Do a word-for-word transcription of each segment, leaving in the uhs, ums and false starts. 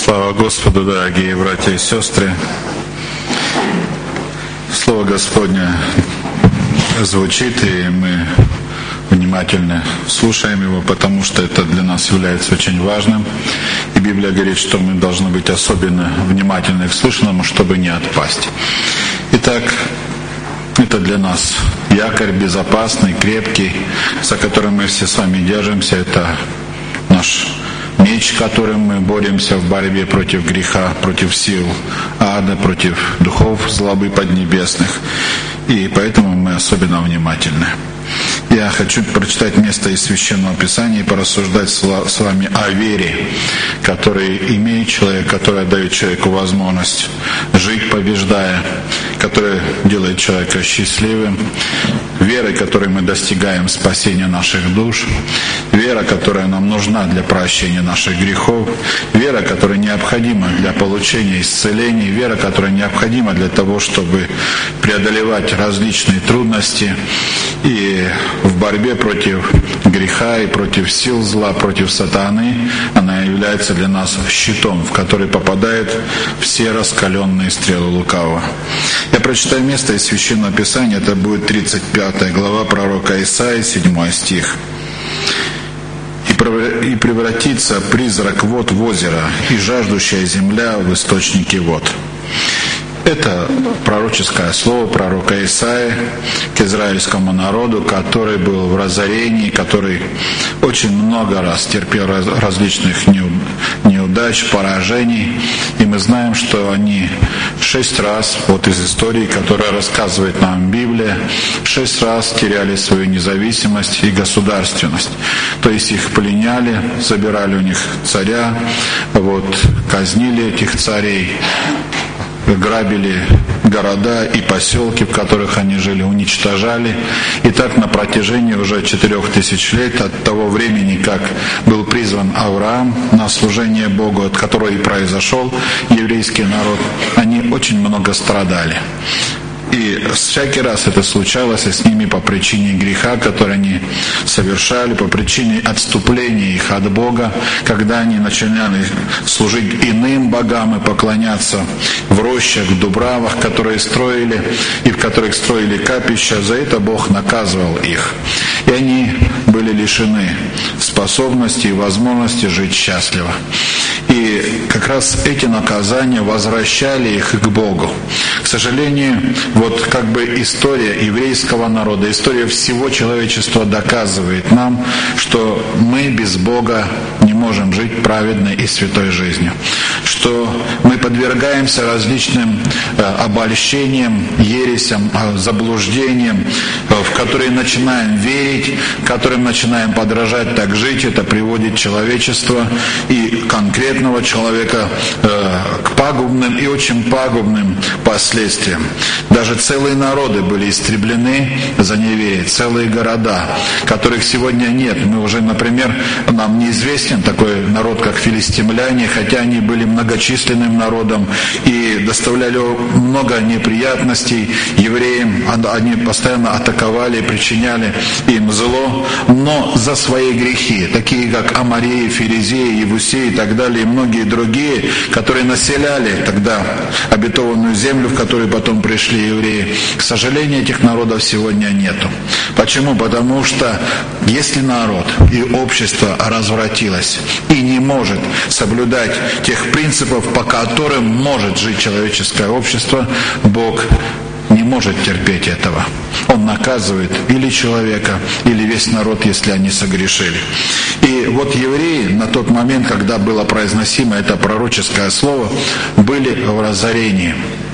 Слава Господу, дорогие братья и сестры! Слово Господне звучит, и мы внимательно слушаем его, потому что это для нас является очень важным. И Библия говорит, что мы должны быть особенно внимательны к слышанному, чтобы не отпасть. Итак, это для нас якорь безопасный, крепкий, за которым мы все с вами держимся. Это наш меч, которым мы боремся в борьбе против греха, против сил ада, против духов злобы поднебесных. И поэтому мы особенно внимательны. Я хочу прочитать место из Священного Писания и порассуждать с вами о вере, которую имеет человек, которая дает человеку возможность жить, побеждая, которая делает человека счастливым, верой, которой мы достигаем спасения наших душ, вера, которая нам нужна для прощения наших грехов, вера, которая необходима для получения исцелений, вера, которая необходима для того, чтобы преодолевать различные трудности и в борьбе против греха и против сил зла, против сатаны. Она является для нас щитом, в который попадают все раскаленные стрелы лукавого. Я прочитаю место из Священного Писания, это будет тридцать пятая глава пророка Исаии, седьмой стих. «И превратится призрак вод в озеро, и жаждущая земля в источники вод». Это пророческое слово пророка Исаии к израильскому народу, который был в разорении, который очень много раз терпел различных неудач, поражений. И мы знаем, что они шесть раз, вот из истории, которая рассказывает нам Библия, шесть раз теряли свою независимость и государственность. То есть их пленяли, забирали у них царя, вот, казнили этих царей, грабили города и поселки, в которых они жили, уничтожали. И так на протяжении уже четырех тысяч лет от того времени, как был призван Авраам на служение Богу, от которого и произошел еврейский народ, они очень много страдали. И всякий раз это случалось с ними по причине греха, который они совершали, по причине отступления их от Бога, когда они начинали служить иным богам и поклоняться в рощах, в дубравах, которые строили, и в которых строили капища. За это Бог наказывал их. И они были лишены способности и возможности жить счастливо. И как раз эти наказания возвращали их к Богу. К сожалению, вот как бы история еврейского народа, история всего человечества доказывает нам, что мы без Бога не можем жить праведной и святой жизнью. Что мы подвергаемся различным э, обольщениям, ересям, э, заблуждениям, э, в которые начинаем верить, которым начинаем подражать, так жить. Это приводит человечество и конкретного человека э, к пагубным и очень пагубным последствиям. Даже целые народы были истреблены за неверие, целые города, которых сегодня нет. Мы уже, например, нам неизвестен такой народ, как филистимляне, хотя они были многочисленным народом и доставляли много неприятностей евреям. Они постоянно атаковали, причиняли им зло, но за свои грехи, такие как Амореи, Ферезеи, Евусеи и так далее, и многие другие, которые населяли тогда обетованную землю, в которую потом пришли евреи. К сожалению, этих народов сегодня нету. Почему? Потому что если народ и общество развратилось и не может соблюдать тех принципов, по которым может жить человеческое общество, Бог не может терпеть этого. Он наказывает или человека, или весь народ, если они согрешили. И вот евреи на тот момент, когда было произносимо это пророческое слово, были в разорении.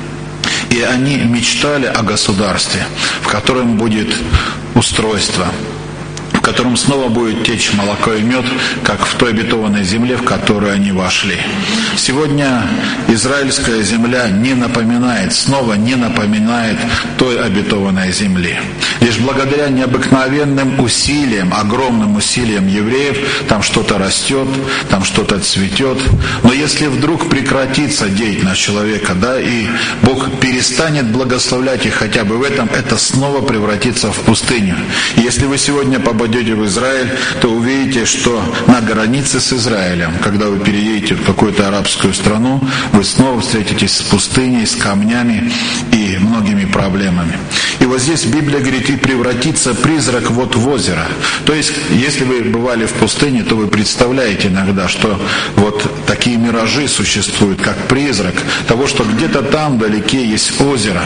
И они мечтали о государстве, в котором будет устройство, в котором снова будет течь молоко и мед, как в той обетованной земле, в которую они вошли. Сегодня израильская земля не напоминает, снова не напоминает той обетованной земли. Лишь благодаря необыкновенным усилиям, огромным усилиям евреев, там что-то растет, там что-то цветет. Но если вдруг прекратится деятельность человека, да, и Бог перестанет благословлять их хотя бы в этом, это снова превратится в пустыню. И если вы сегодня попадете попадете в Израиль, то увидите, что на границе с Израилем, когда вы переедете в какую-то арабскую страну, вы снова встретитесь с пустыней, с камнями и многими проблемами. И вот здесь Библия говорит, и превратится призрак вот в озеро. То есть, если вы бывали в пустыне, то вы представляете иногда, что вот такие миражи существуют, как призрак того, что где-то там вдалеке есть озеро.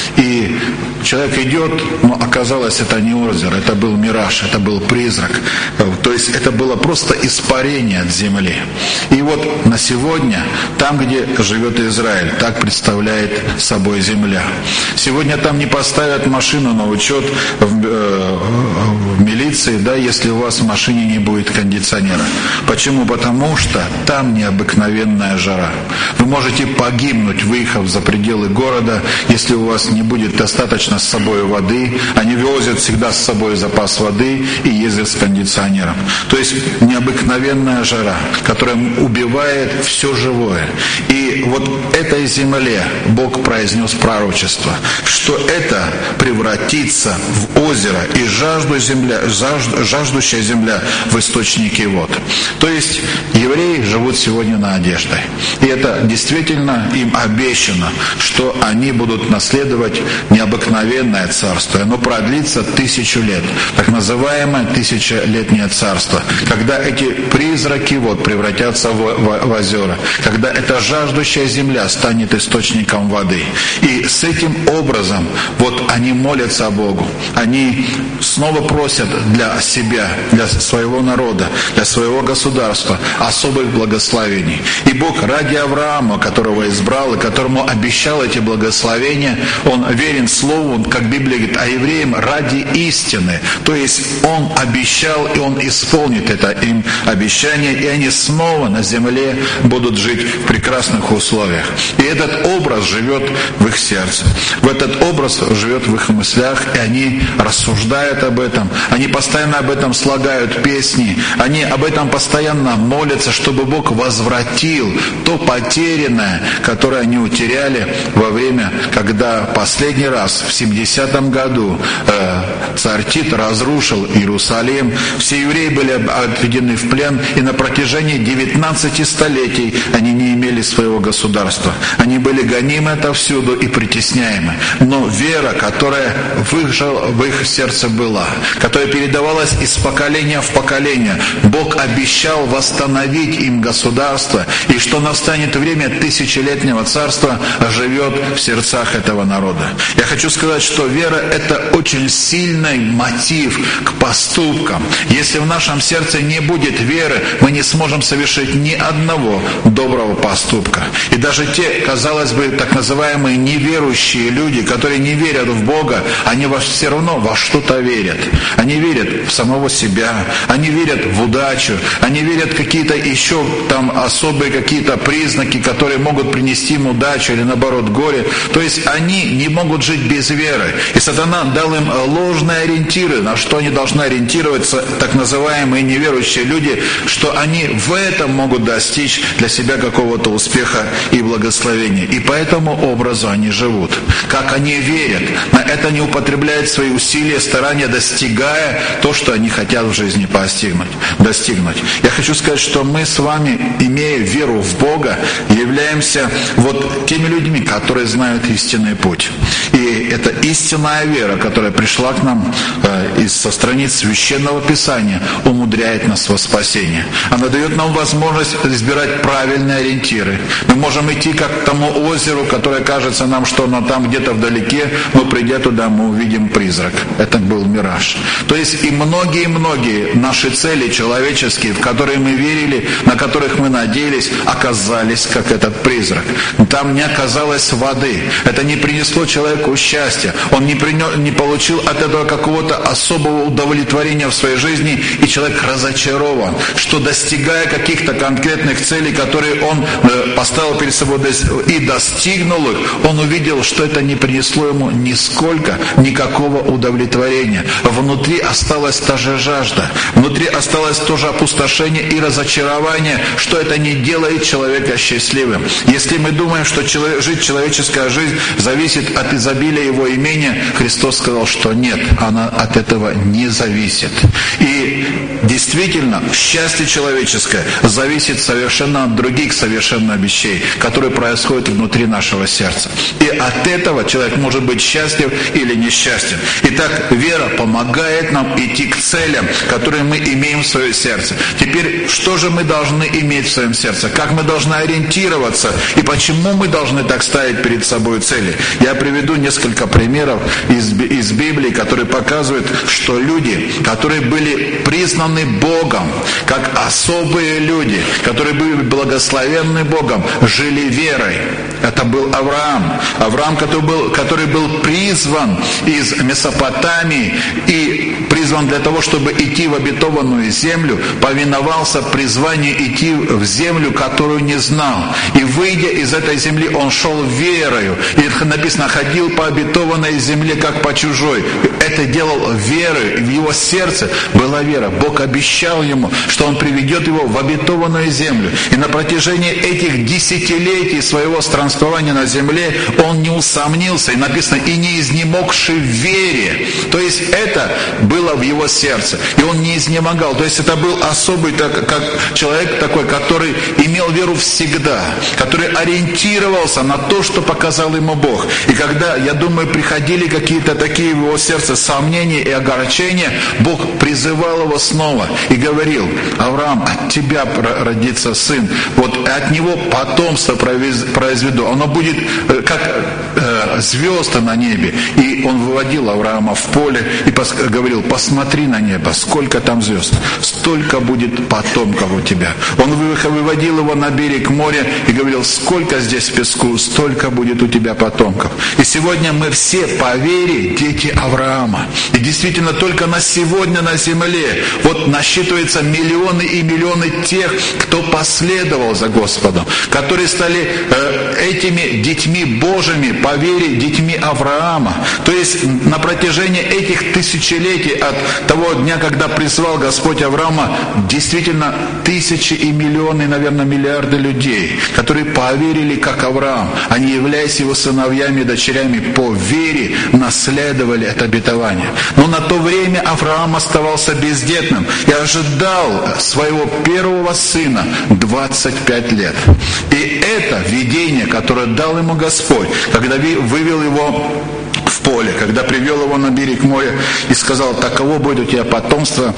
И человек идет, но оказалось, это не озеро, это был мираж, это был призрак. То есть это было просто испарение от земли. И вот на сегодня, там, где живет Израиль, так представляет собой земля. Сегодня там не поставят машину на учет в, э, в милиции, да, если у вас в машине не будет кондиционера. Почему? Потому что там необыкновенная жара. Вы можете погибнуть, выехав за пределы города, если у вас не будет достаточно с собой воды. Они возят всегда с собой запас воды и ездят с кондиционером. То есть необыкновенная жара, которая убивает все живое. И вот этой земле Бог произнес пророчество, что это превратится в озеро, и жажду земля, жажд, жаждущая земля в источнике вод. То есть евреи живут сегодня надеждой. И это действительно им обещано, что они будут наследовать необыкновенное царство. Оно продлится тысячу лет. Так называемое тысячелетнее царство. Когда эти призраки вот превратятся в, в, в озера. Когда эта жаждущая земля станет источником воды. И с этим образом вот они молятся Богу. Они снова просят для себя, для своего народа, для своего государства особых благословений. И Бог ради Авраама, которого избрал и которому обещал эти благословения, Он верен Слову, как Библия говорит, а евреям ради истины. То есть Он обещал, и Он исполнит это им обещание, и они снова на земле будут жить в прекрасных условиях. И этот образ живет в их сердце. В этот образ живет в их мыслях, и они рассуждают об этом. Они постоянно об этом слагают песни. Они об этом постоянно молятся, чтобы Бог возвратил то потерянное, которое они утеряли во время, когда последний раз в семидесятом году э, царь Тит разрушил Иерусалим. Все евреи были отведены в плен, и на протяжении девятнадцати столетий они не имели своего государства. Они были гонимы отовсюду и притесняемы. Но вера, которая в их, в их сердце была, которая передавалась из поколения в поколение, Бог обещал восстановить им государство, и что настанет время тысячелетнего царства, живет в сердцах этого народа. Я хочу сказать, что вера — это очень сильный мотив к поступкам. Если в нашем сердце не будет веры, мы не сможем совершить ни одного доброго поступка. И даже те, казалось бы, так называемые неверующие люди, которые не верят в Бога, они все равно во что-то верят. Они верят в самого себя, они верят в удачу, они верят в какие-то еще там особые какие-то признаки, которые могут принести им удачу или наоборот горе. То есть они не могут жить без веры. И сатана дал им ложные ориентиры, на что они должны ориентироваться, так называемые неверующие люди, что они в этом могут достичь для себя какого-то успеха и благословения. И по этому образу они живут. Как они верят, на это они употребляют свои усилия, старания, достигая то, что они хотят в жизни постигнуть, достигнуть. Я хочу сказать, что мы с вами, имея веру в Бога, являемся вот теми людьми, которые знают истинный путь. И это истинная вера, которая пришла к нам э, из со страниц Священного Писания, умудряет нас во спасение. Она дает нам возможность избирать правильные ориентиры. Мы можем идти как к тому озеру, которое кажется нам, что оно там где-то вдалеке, но придя туда, мы увидим призрак. Это был мираж. То есть и многие-многие наши цели человеческие, в которые мы верили, на которых мы надеялись, оказались как этот призрак. Там не оказалось воды. Это не принесло человеку счастья. Он не, принес, не получил от этого какого-то особого удовлетворения в своей жизни, и человек разочарован, что достигая каких-то конкретных целей, которые он поставил перед собой и достигнул их, он увидел, что это не принесло ему нисколько, никакого удовлетворения. Внутри осталась та же жажда, внутри осталось то же опустошение и разочарование, что это не делает человека счастливым. Если мы думаем, что человек, жить человеческая жизнь зависит от изобилия его имения, Христос сказал, что нет. она от этого не зависит. И действительно, счастье человеческое зависит совершенно от других совершенно вещей, которые происходят внутри нашего сердца. И от этого человек может быть счастлив или несчастен. Итак, вера помогает нам идти к целям, которые мы имеем в своем сердце. Теперь, что же мы должны иметь в своем сердце? Как мы должны ориентироваться? И почему мы должны так ставить перед собой цели? Я приведу несколько примеров из, из Библии, которые показывают, что люди, которые были признаны Богом, как особые люди, которые были благословенны Богом, жили верой. Это был Авраам. Авраам, который был, который был призван из Месопотамии и призван для того, чтобы идти в обетованную землю, повиновался призванию идти в землю, которую не знал. И выйдя из этой земли, он шел верою. И написано, ходил по обетованной земле, как по чужой. Это делал верой. В его сердце была вера. Бог обещал ему, что он приведет его в обетованную землю. И на протяжении этих десятилетий своего странствования на земле он не усомнился. И написано, и не изнемогши в вере. То есть это было в его сердце. И он не изнемогал. То есть это был особый так, как человек такой, который имел веру всегда, который ориентировался на то, что показал ему Бог. И когда, я думаю, приходили какие-то такие в его сердце сомнения и огорчения, Бог призывал его снова и говорил: Авраам, от тебя родится сын, вот от него потомство произведу, оно будет как э, звезды на небе. И он выводил Авраама в поле и пос- говорил: посмотри на небо, сколько там звезд, столько будет потомков у тебя. Он выводил его на берег моря и говорил: сколько здесь песку, столько будет у тебя потомков. И сегодня мы все по вере дети Авраама. И действительно только на сегодня на земле вот насчитывается миллионы и миллионы тех, кто последовал за Господом, которые стали э, этими детьми Божьими по вере детьми Авраама. То есть на протяжении этих тысячелетий от того дня, когда призвал Господь Авраама, действительно тысячи и миллионы, наверное, миллиарды людей, которые поверили, как Авраам. Они, являясь его сыновьями и дочерями, по вере наследовали это обетование. Но на то время Авраам оставался бездетным и ожидал своего первого сына двадцать пять лет. И это видение, которое дал ему Господь, когда вывел его в поле, когда привел его на берег моря и сказал: таково будет у тебя потомство,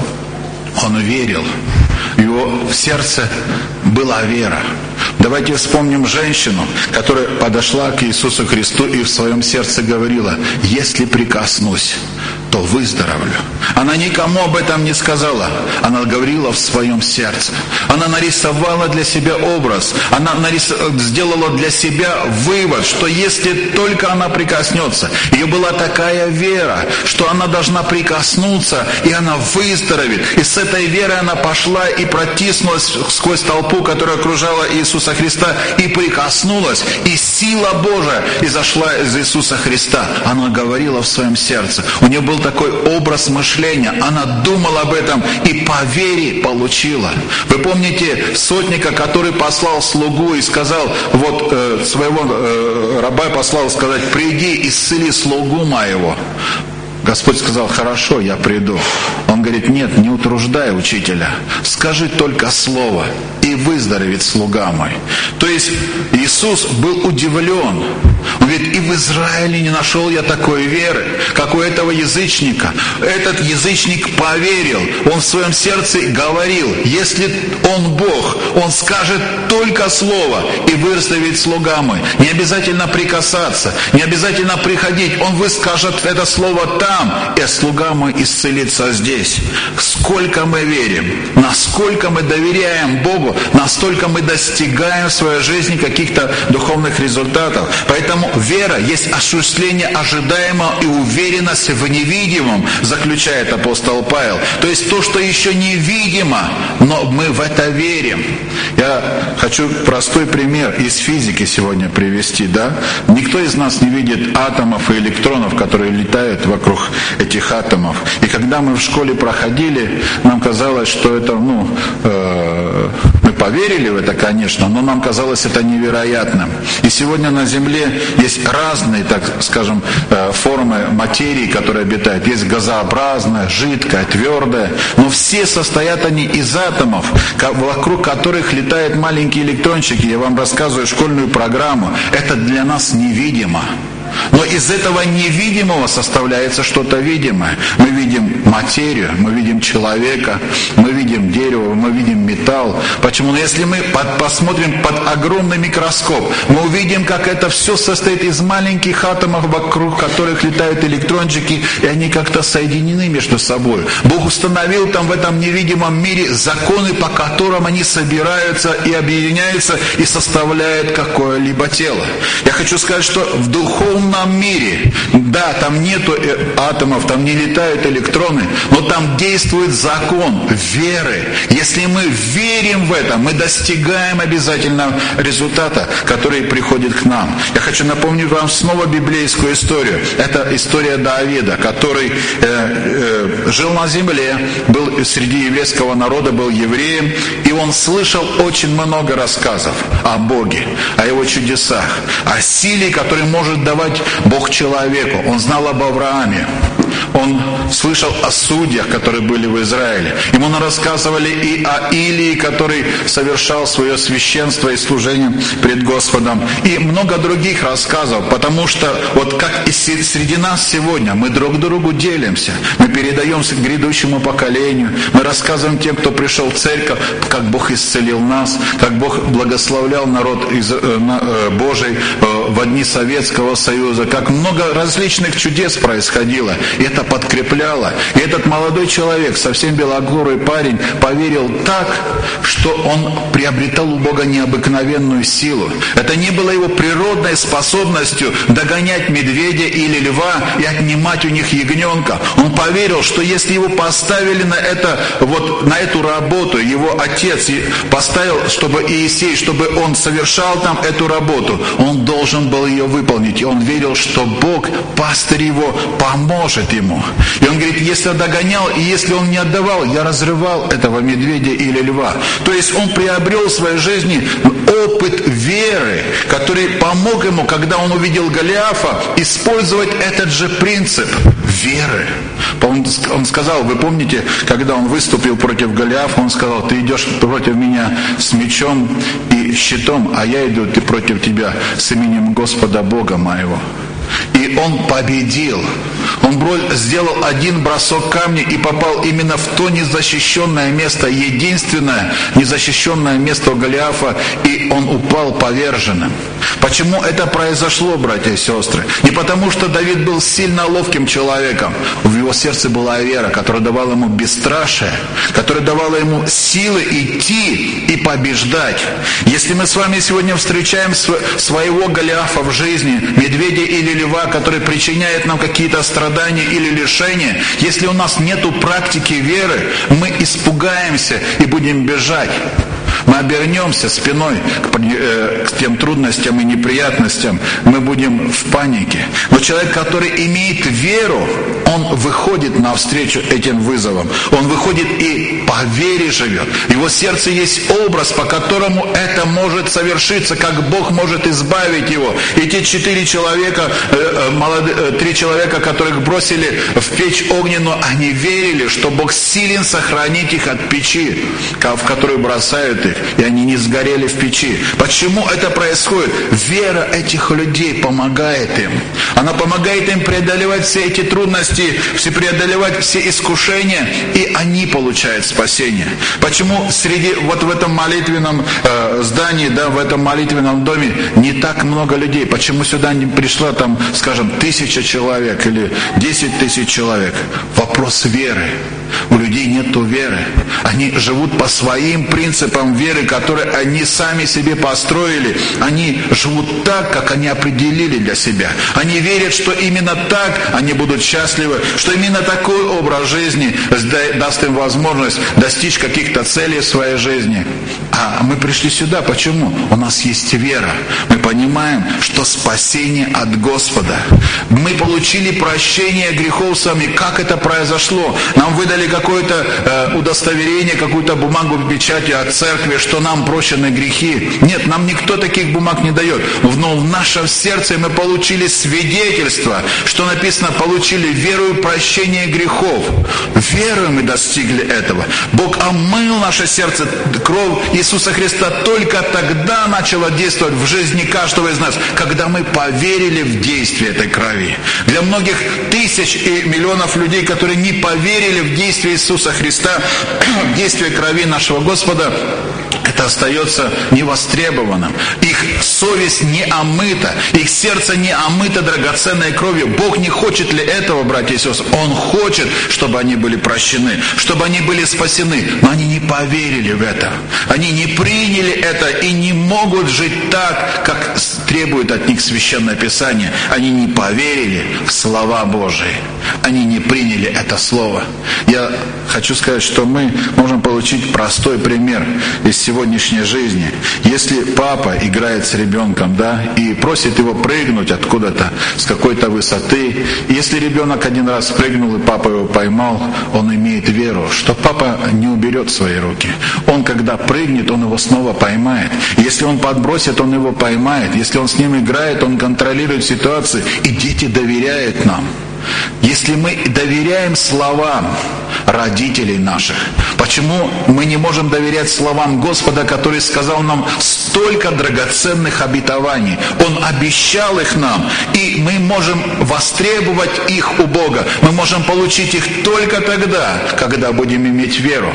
он верил. В его сердце была вера. Давайте вспомним женщину, которая подошла к Иисусу Христу и в своем сердце говорила: если прикоснусь, то выздоровлю. Она никому об этом не сказала. Она говорила в своем сердце. Она нарисовала для себя образ. Она нарис... сделала для себя вывод, что если только она прикоснется, ее была такая вера, что она должна прикоснуться, и она выздоровеет. И с этой верой она пошла и протиснулась сквозь толпу, которая окружала Иисуса Христа, и прикоснулась. И сила Божия изошла из Иисуса Христа. Она говорила в своем сердце. У нее был такой образ мышления. Она думала об этом и по вере получила. Вы помните сотника, который послал слугу и сказал, вот э, своего э, раба послал сказать: приди, исцели слугу моего. Господь сказал: хорошо, я приду. Он говорит: нет, не утруждай учителя, скажи только слово, и выздоровеет слуга мой. То есть Иисус был удивлен. Он говорит: и в Израиле не нашел я такой веры, как у этого язычника. Этот язычник поверил. Он в своем сердце говорил: если он Бог, он скажет только слово, и выздоровеет слуга мой. Не обязательно прикасаться, не обязательно приходить. Он выскажет это слово там, и слуга мой исцелится здесь. Сколько мы верим, насколько мы доверяем Богу, настолько мы достигаем в своей жизни каких-то духовных результатов. Поэтому вера есть осуществление ожидаемого и уверенность в невидимом, заключает апостол Павел. То есть то, что еще невидимо, но мы в это верим. Я хочу простой пример из физики сегодня привести. Да? Никто из нас не видит атомов и электронов, которые летают вокруг этих атомов. И когда мы в школе проходили, нам казалось, что это, ну, э, мы поверили в это, конечно, но нам казалось это невероятным. И сегодня на Земле есть разные, так скажем, формы материи, которые обитают. Есть газообразная, жидкая, твердая, но все состоят они из атомов, вокруг которых летают маленькие электрончики. Я вам рассказываю школьную программу. Это для нас невидимо. Но из этого невидимого составляется что-то видимое. Мы видим материю, мы видим человека, мы видим дерево, мы видим металл. Почему? Но если мы под, посмотрим под огромный микроскоп, мы увидим, как это все состоит из маленьких атомов, вокруг которых летают электрончики, и они как-то соединены между собой. Бог установил там в этом невидимом мире законы, по которым они собираются и объединяются и составляют какое-либо тело. Я хочу сказать, что в духовном В духовном мире, да, там нету атомов, там не летают электроны, но там действует закон веры. Если мы верим в это, мы достигаем обязательно результата, который приходит к нам. Я хочу напомнить вам снова библейскую историю. Это история Давида, который э, э, жил на земле, был среди еврейского народа, был евреем, и он слышал очень много рассказов о Боге, о Его чудесах, о силе, которую может давать Бог человеку. Он знал об Аврааме. Он слышал о судьях, которые были в Израиле. Ему рассказывали и о Илии, который совершал свое священство и служение пред Господом. И много других рассказов, потому что вот как и среди нас сегодня, мы друг другу делимся. Мы передаемся к грядущему поколению. Мы рассказываем тем, кто пришел в церковь, как Бог исцелил нас, как Бог благословлял народ Божий в дни Советского Союза, как много различных чудес происходило. И это подкрепляло. И этот молодой человек, совсем белокурый парень, поверил так, что он приобретал у Бога необыкновенную силу. Это не было его природной способностью догонять медведя или льва и отнимать у них ягненка. Он поверил, что если его поставили на это, вот на эту работу, его отец поставил, чтобы Иисей, чтобы он совершал там эту работу, он должен был ее выполнить. И он верил, что Бог, пастырь его, поможет ему. И он говорит, если догонял, и если он не отдавал, я разрывал этого медведя или льва. То есть он приобрел в своей жизни опыт веры, который помог ему, когда он увидел Голиафа, использовать этот же принцип веры. Он сказал, вы помните, когда он выступил против Голиафа, он сказал, ты идешь против меня с мечом и щитом, а я иду против тебя с именем Господа Бога моего. И он победил. Он сделал один бросок камня и попал именно в то незащищенное место, единственное незащищенное место у Голиафа, и он упал поверженным. Почему это произошло, братья и сестры? Не потому, что Давид был сильно ловким человеком. В его сердце была вера, которая давала ему бесстрашие, которая давала ему силы идти и побеждать. Если мы с вами сегодня встречаем своего Голиафа в жизни, медведя или льва, который причиняет нам какие-то страдания или лишения, если у нас нету практики веры, мы испугаемся и будем бежать. Мы обернемся спиной к, э, к тем трудностям и неприятностям, мы будем в панике. Но человек, который имеет веру, он выходит навстречу этим вызовам. Он выходит и по вере живет. В его сердце есть образ, по которому это может совершиться, как Бог может избавить его. И те четыре человека, э, молодые, э, три человека, которых бросили в печь огненную, они верили, что Бог силен сохранить их от печи, в которую бросают их, и они не сгорели в печи. Почему это происходит? Вера этих людей помогает им. Она помогает им преодолевать все эти трудности, все преодолевать все искушения, и они получают спасение. Почему среди вот в этом молитвенном э, здании, да, в этом молитвенном доме не так много людей? Почему сюда не пришла там, скажем, тысяча человек или десять тысяч человек? Вопрос веры. У людей нету веры. Они живут по своим принципам веры, которые они сами себе построили. Они живут так, как они определили для себя. Они верят, что именно так они будут счастливы, что именно такой образ жизни даст им возможность достичь каких-то целей в своей жизни. А мы пришли сюда. Почему? У нас есть вера. Мы понимаем, что спасение от Господа. Мы получили прощение грехов сами. Как это произошло? Нам выдали сделали какое-то э, удостоверение, какую-то бумагу в печати от церкви, что нам прощены грехи. Нет, нам никто таких бумаг не дает. Но в нашем сердце мы получили свидетельство, что написано, получили веру и прощение грехов. Верою мы достигли этого. Бог омыл наше сердце. Кровь Иисуса Христа только тогда начала действовать в жизни каждого из нас, когда мы поверили в действие этой крови. Для многих тысяч и миллионов людей, которые не поверили в действие Иисуса Христа, в действие крови нашего Господа, это остается невостребованным. Их совесть не омыта, их сердце не омыто драгоценной кровью. Бог не хочет ли этого, братья и сестры? Он хочет, чтобы они были прощены, чтобы они были спасены. Но они не поверили в это. Они не приняли это и не могут жить так, как требует от них Священное Писание. Они не поверили в слова Божии. Они не приняли это слово. Я хочу сказать, что мы можем получить простой пример из сегодняшней жизни. Если папа играет с ребенком, да, и просит его прыгнуть откуда-то с какой-то высоты, если ребенок один раз прыгнул и папа его поймал, он имеет веру, что папа не уберет свои руки. Он, когда прыгнет, он его снова поймает. Если он подбросит, он его поймает. Если он с ним играет, он контролирует ситуацию. И дети доверяют нам. Если мы доверяем словам родителей наших, почему мы не можем доверять словам Господа, который сказал нам столько драгоценных обетований? Он обещал их нам, и мы можем востребовать их у Бога. Мы можем получить их только тогда, когда будем иметь веру.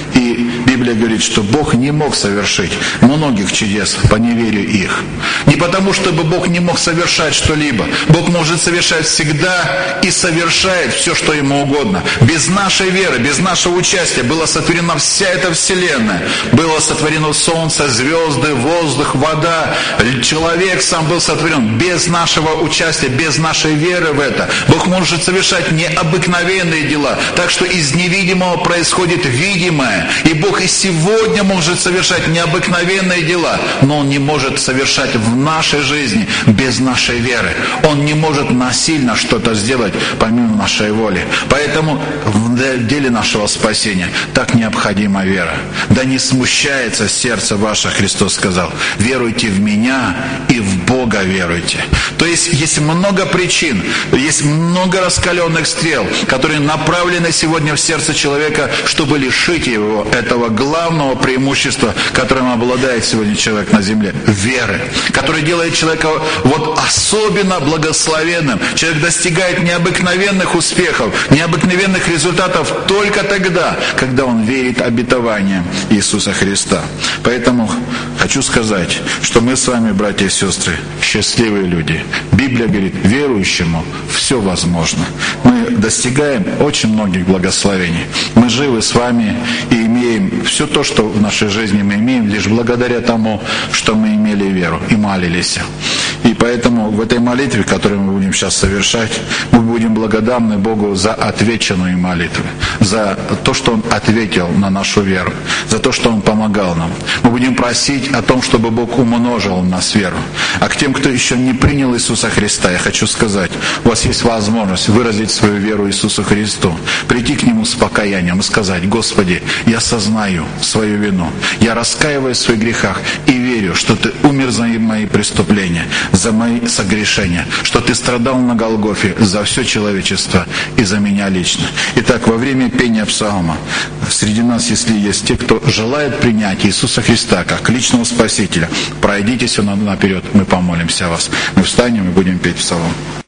И Библия говорит, что Бог не мог совершить многих чудес по неверию их. Не потому, чтобы Бог не мог совершать что-либо. Бог может совершать всегда и совершает все, что Ему угодно. Без нашей веры, без нашего участия была сотворена вся эта вселенная. Было сотворено солнце, звезды, воздух, вода. Человек сам был сотворен без нашего участия, без нашей веры в это. Бог может совершать необыкновенные дела. Так что из невидимого происходит видимое. И Бог и сегодня может совершать необыкновенные дела. Но Он не может совершать в нашей жизни без нашей веры. Он не может насильно что-то сделать помимо нашей воли. Поэтому в деле нашего спасения так необходима вера. Да не смущается сердце ваше, Христос сказал. Веруйте в Меня и в Бога веруйте. То есть есть много причин, есть много раскаленных стрел, которые направлены сегодня в сердце человека, чтобы лишить его этого главного преимущества, которым обладает сегодня человек на земле. Веры. Который делает человека вот особенно благословенным. Человек достигает необыкновенных успехов, необыкновенных результатов только тогда, когда он верит обетованиям Иисуса Христа. Поэтому хочу сказать, что мы с вами, братья и сестры, счастливые люди. Библия говорит, верующему все возможно. Мы достигаем очень многих благословений. Мы живы с вами и имеем все то, что в нашей жизни мы имеем, лишь благодаря тому, что мы имели веру и молились. И поэтому в этой молитве, которую мы будем сейчас совершать, мы будем благодарны Богу за отвеченную молитву, за то, что Он ответил на нашу веру, за то, что Он помогал нам. Мы будем просить о том, чтобы Бог умножил в нас веру. А к тем, кто еще не принял Иисуса Христа, я хочу сказать, у вас есть возможность выразить свою веру Иисусу Христу, прийти к Нему с покаянием и сказать: Господи, я сознаю свою вину, я раскаиваюсь в своих грехах и верю, что Ты умер за мои преступления, за мои согрешения, что Ты страдал на Голгофе за все человечество и за меня лично. Итак, во время пения псалма среди нас, если есть те, кто желает принять Иисуса Христа как личного Спасителя, пройдите сюда наперед, мы помолимся о вас. Мы встанем и будем петь псалом.